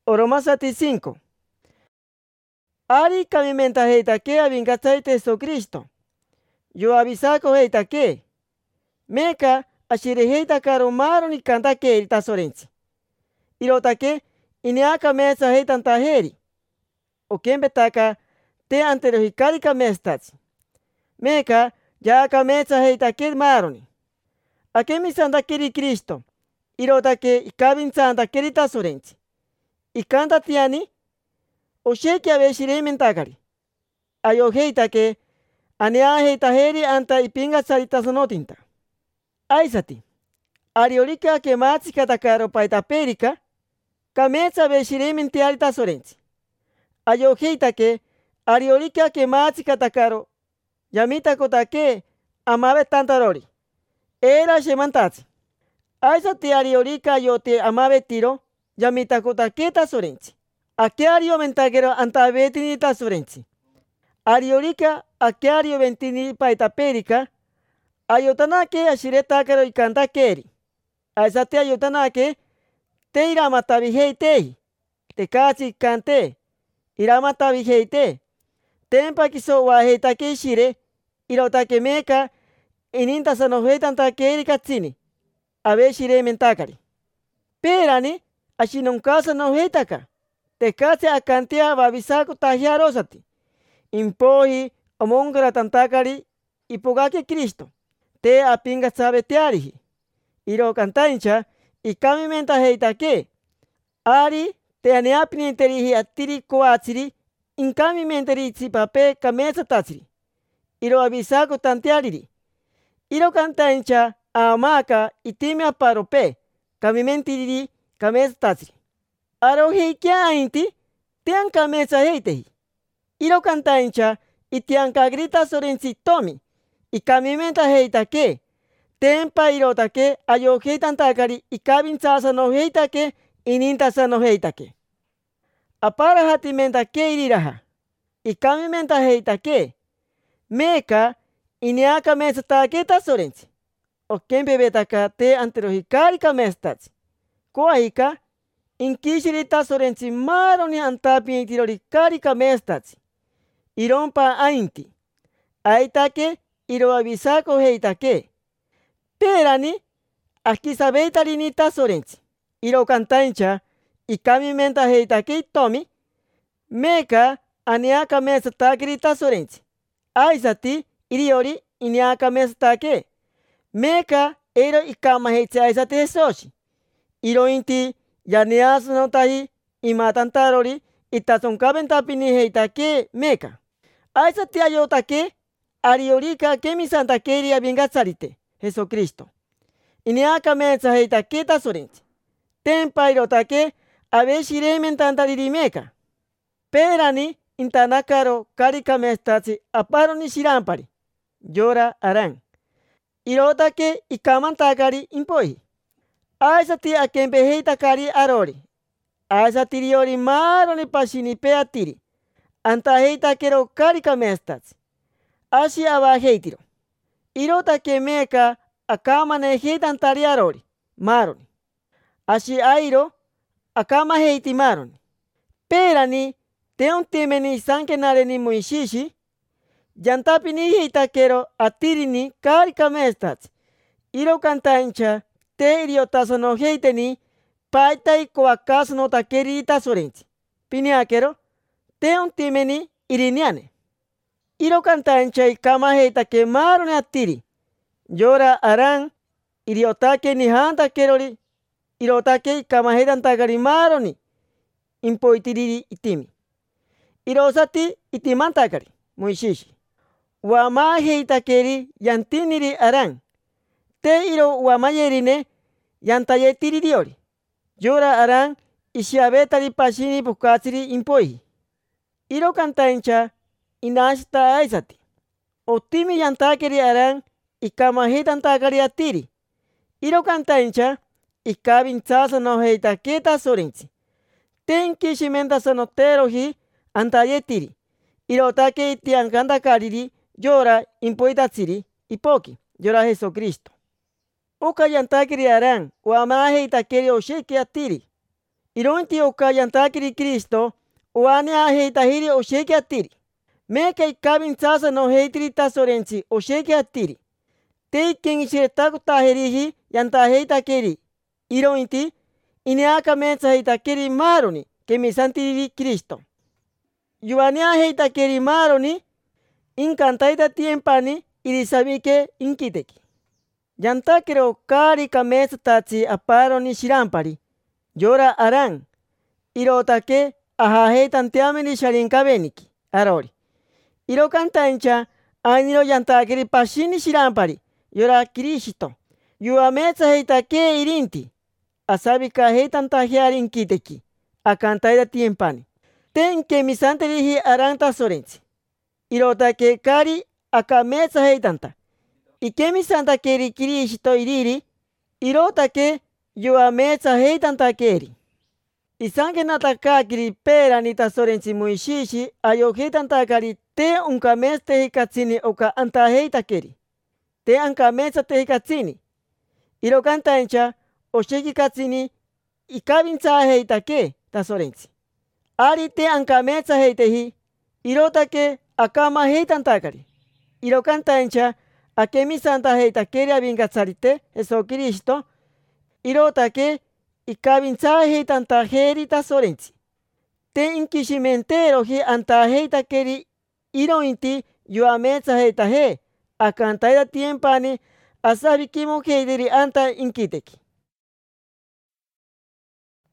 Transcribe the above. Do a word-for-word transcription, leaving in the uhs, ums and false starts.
Oromasati cinco. Ari kamimenta heitake avingatsaite Jesucristo. Yo avisako heitake. Meka ashire heitakaro maro ni kantake irita sorensi. Irotake ineaka mesa heitanta heri. Okembetaka te antero hikari kamestachi. Meka yaka mesa heitake maroni. Akemi santa kiri Cristo. Irotake ikabin santa kirita sorensi. Ikanta tiani osheki aveshire mentakari. Ayo heitake anea heita heri anta ipinga sarita sonotinta. Aisati. Ariolika ke matsi katakaro paita perika. Kamesa veshire mentiarita sorensi. Ayo heitake ariolika ke matsi katakaro. Yamita kotake amabe tantarori. Era shemantatsi. Aisati ariolika yote amabe tiro. Yamita kotake ta sorensi. Akiario mentakero anta betini ta sorensi. Ariolika akiario ventini paita perika. Ayotanake ashiretakaro ikanta keri. Aisate ayotanake te iramata viheitei. Te kachi kante. Iramata viheite. Tempa kiso wa heitake shire. Irotake meka ininta sano heitanta keri katsini. Ave shire mentakari. Perani ashinonkasa no heitaka. Te kachi akantia vavisako tahiarosati. Impohi omongara tantakari ipogake Cristo. Te apinga sabe tearihi. Iro kantaincha ikamimenta heitake. Ari te aneapini terihi atiri koatsiri inkamimenteri tsipape kamesa tatsiri. Iro avisako tanteariri. Iro kantaincha amaka itime aparope kamimentiriri kamesa tatsiri. Aro heikia ainti tean kamesa heitehi. Iro kantaincha itianka grita sorensi tomi. Ikamimenta heitake. Tempa irotake ayo heitantakari ikabinsasa no heitake inintasa no heitake. Apara hatimentake iriraha. Ikamimenta heitake. Meka ineaka mesatake ta sorensi. Okempe betaka te antero hikari kamestachi. Koahika inkishirita sorensi maroni antapi itiro hikari kamestachi. Irompa ainti. Aitake iro avisako heitake. Perani akisabeitari nita sorensi. Iro kantaincha ikamimenta heitake tomi. Meka aneaka mesatake rita sorensi. Aisati iriori ineaka mesatake. Meka ero ikama heitse aisati hesoshi. Iro inti yaneasu no tahi imatantarori itasonkabentapini heitake meka. Aisati ayotake ariolika kemi santa keri avingatsarite Jesucristo. Ineaka mesa heitake ta sorensi. Tempa irotake aveshire mentantariri meka. Perani intanakaro karika mestachi aparoni shirampari. Yora aran. Irotake ikamantakari impohi. Aisati akempe heitakari arori. Aisati riori maroni pasini peatiri. Anta heitakero karika mestachi. Ashi ava heitiro. Irotake meka akamane heitantari arori. Maroni. Ashi airo akama heiti maroni. Perani teon temeni sankenareni muishishi. Yantapini heitakero atirini karika mestachi. Iro kantaincha te iriotaso no heiteni paitai koakaso no takeri ita sorensi. Pineakero teon temeni iriniane. Iro kantaincha ikama heitake maroni atiri. Yora aran iriotake nihanta kerori. Irotake ikama heitantakari maroni. Impoitiriri itimi. Irosati itimantakari. Muishishi. Wama heitakeri yantiniri aran. Te iro wamayerine yantayetiririori. Yora aran ishiabetari pasini pukatsiri impoihi. Iro kantaincha inashita aisati. Otimi yantakeri aran ikama heitantakari atiri. Iro kantaincha ikabinsasa no heitake ta sorensi. Tenki shimenta no terohi antayetiri. Irotake itiankantakariri yora impoitatsiri ipoki. Yora Jesucristo. Oka yantakeri aran wama heitakeri osheki atiri. Ironti oka yantakiri Cristo, oane aheitahiri osheki atiri. Meka ikabin tsasa no heitiri tasorensi osheki atiri. Teiken ishiretaku taherihi yantaheitakeri. Ironti, ineaka mensa heitakeri maroni, kemisantiri Cristo. Yuane aheitakeri maroni, incantaita tiempani, irisabike inkiteki. Yantakero kari kamesa tatsi aparoni shirampari. Yora aran. Irotake ahaheitanteameni sharinkabeniki. Arori. Iro kantancha ainiro yantakeri pashini shirampari. Yora Cristo. Yuamesa heitake irinti. Asabika heitantajeari inkiteki. Akantaita tiempani. Ten kemisanterihi aran tasorensi. Irotake kari akamesa heitanta. Ikemisantakeri Cristo iriri. Irotake yuamesa heitantakeri. Isanke natakakiri pera nitasorensi muishishi ayoheitantakari te unkameste hikatsini oka antaheitakeri. Te ankamesa te hikatsini. Irokantancha osheki katsini ikabintsa heitake tasorensi. Ari te ankamesa heitehi. Irotake akama heitantakari. Irokantancha akemisanta heitakeri abingatsarite Jesu Cristo. Irotake ikabintsa heitantajeri tasorensi. Te inkishimentero hi antaheitakeri irointi yuamesa heitaje. Akantaida tiempani asabikimo heideri anta inkiteki.